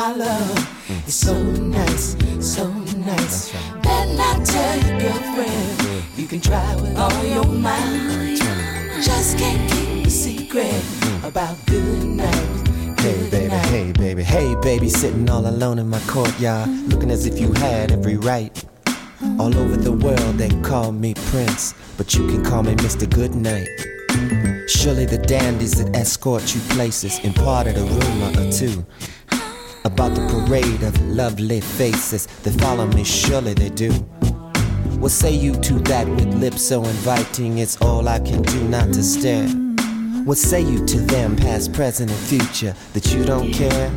holler. It's so nice, so nice. Better not tell your girlfriend. You can try with all your might. Just can't keep a secret about good night. Hey baby, hey baby, hey baby, sitting all alone in my courtyard, looking as if you had every right. All over the world they call me Prince, but you can call me Mr. Goodnight. Surely the dandies that escort you places imparted a rumor or two about the parade of lovely faces that follow me, surely they do. What say you to that with lips so inviting, it's all I can do not to stare? What say you to them, past, present, and future, that you don't care?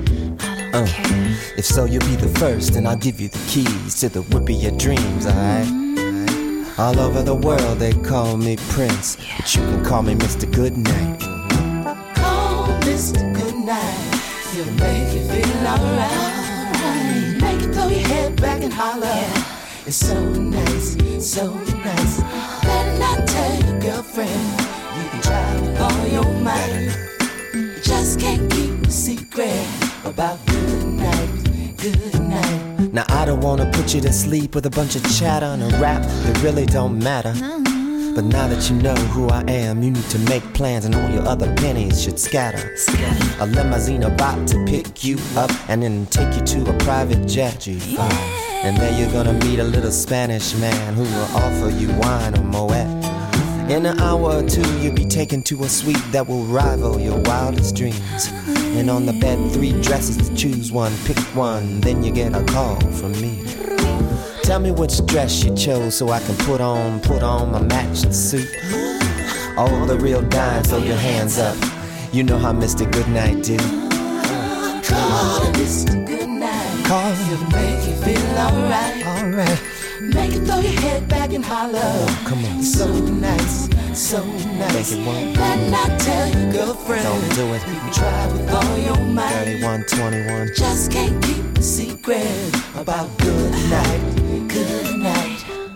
If so, you'll be the first, and I'll give you the keys to the whip of your dreams, alright? All over the world they call me Prince, but you can call me Mr. Goodnight. Call Mr. Goodnight, he'll make you feel alright. Make you throw your head back and holler. It's so nice, so nice. Better not tell your girlfriend. You can try with all your might. Just can't keep a secret about good night, good night. Now I don't wanna put you to sleep with a bunch of chatter and a rap that really don't matter. But now that you know who I am, you need to make plans and all your other pennies should scatter. A limousine about to pick you up and then take you to a private jet G5. And there you're gonna meet a little Spanish man who will offer you wine or Moet. In an hour or two you'll be taken to a suite that will rival your wildest dreams. And on the bed 3 dresses to choose one, pick one, then you get a call from me. Tell me which dress you chose so I can put on my matching suit. All the real dimes, throw your hands up. You know how Mr. Goodnight do. Call Mr. Goodnight. Call he'll make you feel alright. Alright. Make you throw your head back and holler. Oh, come on. So nice, so nice. Make it one. Better not tell your girlfriend. Don't do it. You can try with all your might. 3121. Just can't keep a secret about good night, good night.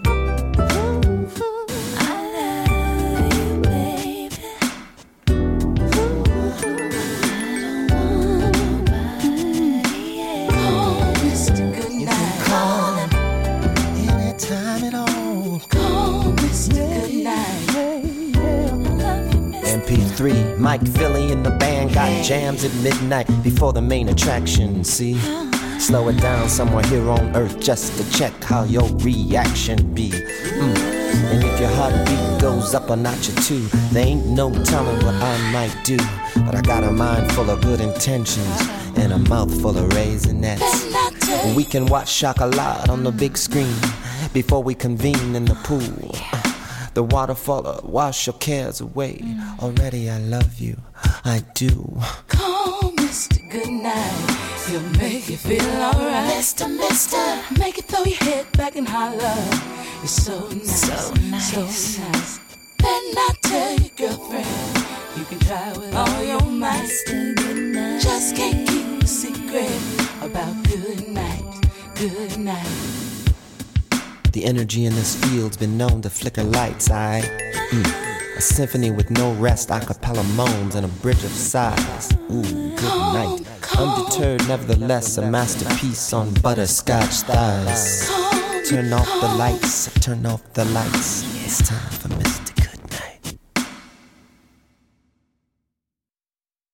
MP3, Mike Philly and the band got jams at midnight before the main attraction, see? Slow it down somewhere here on earth just to check how your reaction be. And if your heartbeat goes up a notch or two, there ain't no telling what I might do. But I got a mind full of good intentions and a mouth full of raisinettes. We can watch Chocolat on the big screen before we convene in the pool. The waterfall wash your cares away. Already I love you, I do. Call Mr. Goodnight, he'll make you feel alright. Mister, make you throw your head back and holler. It's so nice, so nice, so nice. Better not tell your girlfriend. You can try with all your might. Just can't keep a secret about good night, good night. The energy in this field's been known to flicker lights, A symphony with no rest, a cappella moans and a bridge of sighs. Ooh, good night. Undeterred, nevertheless, a masterpiece on butterscotch thighs. Turn off the lights, turn off the lights. It's time for me.